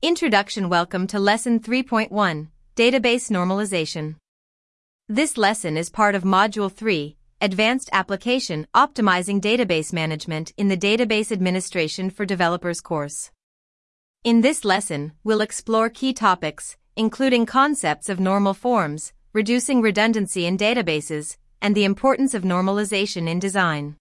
Introduction. Welcome to Lesson 3.1, Database Normalization. This lesson is part of Module 3, Advanced Application Optimizing Database Management in the Database Administration for Developers course. In this lesson, we'll explore key topics, including concepts of normal forms, reducing redundancy in databases, and the importance of normalization in design.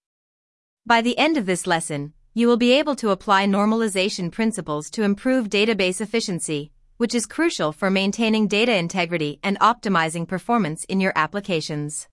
By the end of this lesson, you will be able to apply normalization principles to improve database efficiency, which is crucial for maintaining data integrity and optimizing performance in your applications.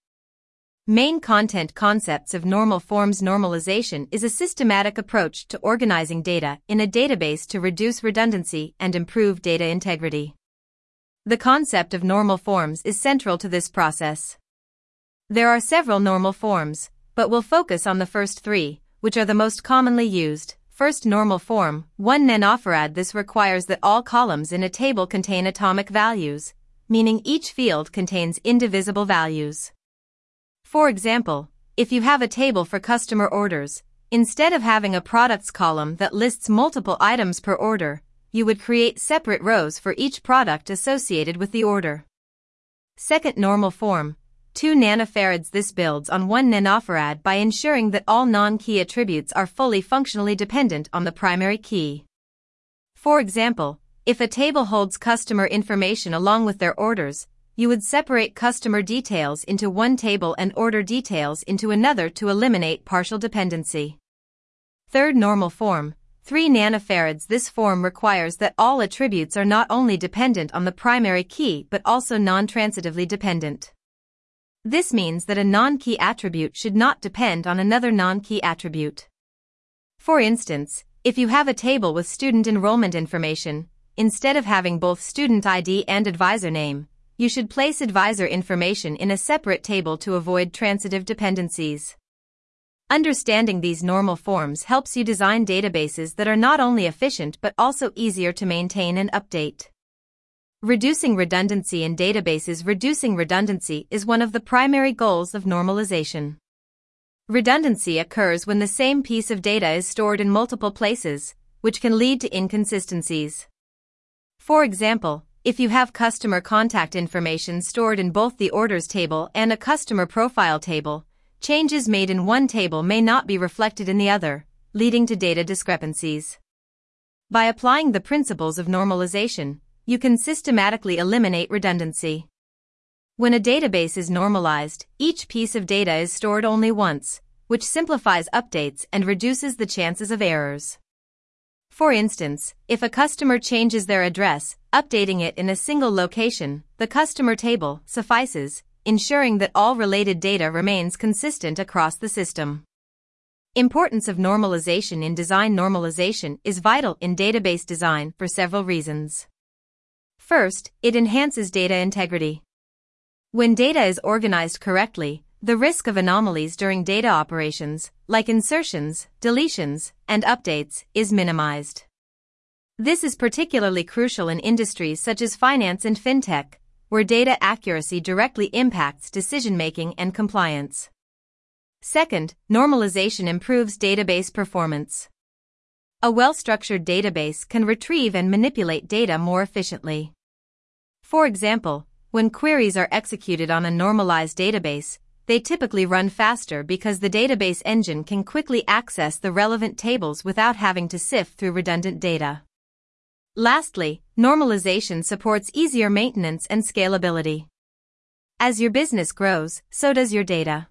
Main content concepts of normal forms. Normalization is a systematic approach to organizing data in a database to reduce redundancy and improve data integrity. The concept of normal forms is central to this process. There are several normal forms, but we'll focus on the first three, which are the most commonly used. First, normal form, 1 nanofarad. This requires that all columns in a table contain atomic values, meaning each field contains indivisible values. For example, if you have a table for customer orders, instead of having a products column that lists multiple items per order, you would create separate rows for each product associated with the order. Second, normal form, 2 nanofarads. This builds on 1 nanofarad by ensuring that all non-key attributes are fully functionally dependent on the primary key. For example, if a table holds customer information along with their orders, you would separate customer details into one table and order details into another to eliminate partial dependency. Third, normal form, 3 nanofarads. This form requires that all attributes are not only dependent on the primary key but also non-transitively dependent. This means that a non-key attribute should not depend on another non-key attribute. For instance, if you have a table with student enrollment information, instead of having both student ID and advisor name, you should place advisor information in a separate table to avoid transitive dependencies. Understanding these normal forms helps you design databases that are not only efficient but also easier to maintain and update. Reducing redundancy in databases. Reducing redundancy is one of the primary goals of normalization. Redundancy occurs when the same piece of data is stored in multiple places, which can lead to inconsistencies. For example, if you have customer contact information stored in both the orders table and a customer profile table, changes made in one table may not be reflected in the other, leading to data discrepancies. By applying the principles of normalization, you can systematically eliminate redundancy. When a database is normalized, each piece of data is stored only once, which simplifies updates and reduces the chances of errors. For instance, if a customer changes their address, updating it in a single location, the customer table, suffices, ensuring that all related data remains consistent across the system. Importance of normalization in design. Normalization is vital in database design for several reasons. First, it enhances data integrity. When data is organized correctly, the risk of anomalies during data operations, like insertions, deletions, and updates, is minimized. This is particularly crucial in industries such as finance and fintech, where data accuracy directly impacts decision-making and compliance. Second, normalization improves database performance. A well-structured database can retrieve and manipulate data more efficiently. For example, when queries are executed on a normalized database, they typically run faster because the database engine can quickly access the relevant tables without having to sift through redundant data. Lastly, normalization supports easier maintenance and scalability. As your business grows, so does your data.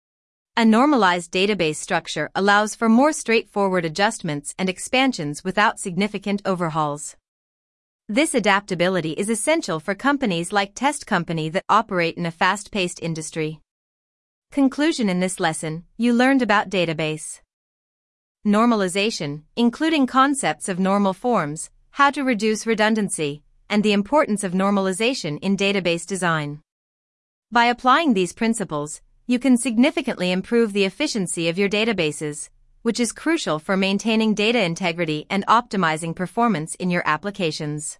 A normalized database structure allows for more straightforward adjustments and expansions without significant overhauls. This adaptability is essential for companies like Test Company that operate in a fast-paced industry. Conclusion. In this lesson, you learned about database normalization, including concepts of normal forms, how to reduce redundancy, and the importance of normalization in database design. By applying these principles, you can significantly improve the efficiency of your databases, which is crucial for maintaining data integrity and optimizing performance in your applications.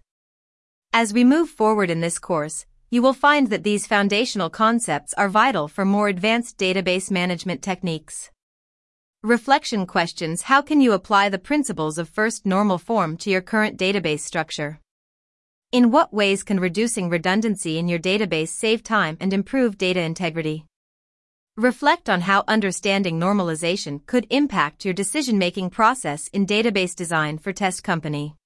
As we move forward in this course, you will find that these foundational concepts are vital for more advanced database management techniques. Reflection questions: how can you apply the principles of first normal form to your current database structure? In what ways can reducing redundancy in your database save time and improve data integrity? Reflect on how understanding normalization could impact your decision-making process in database design for test company.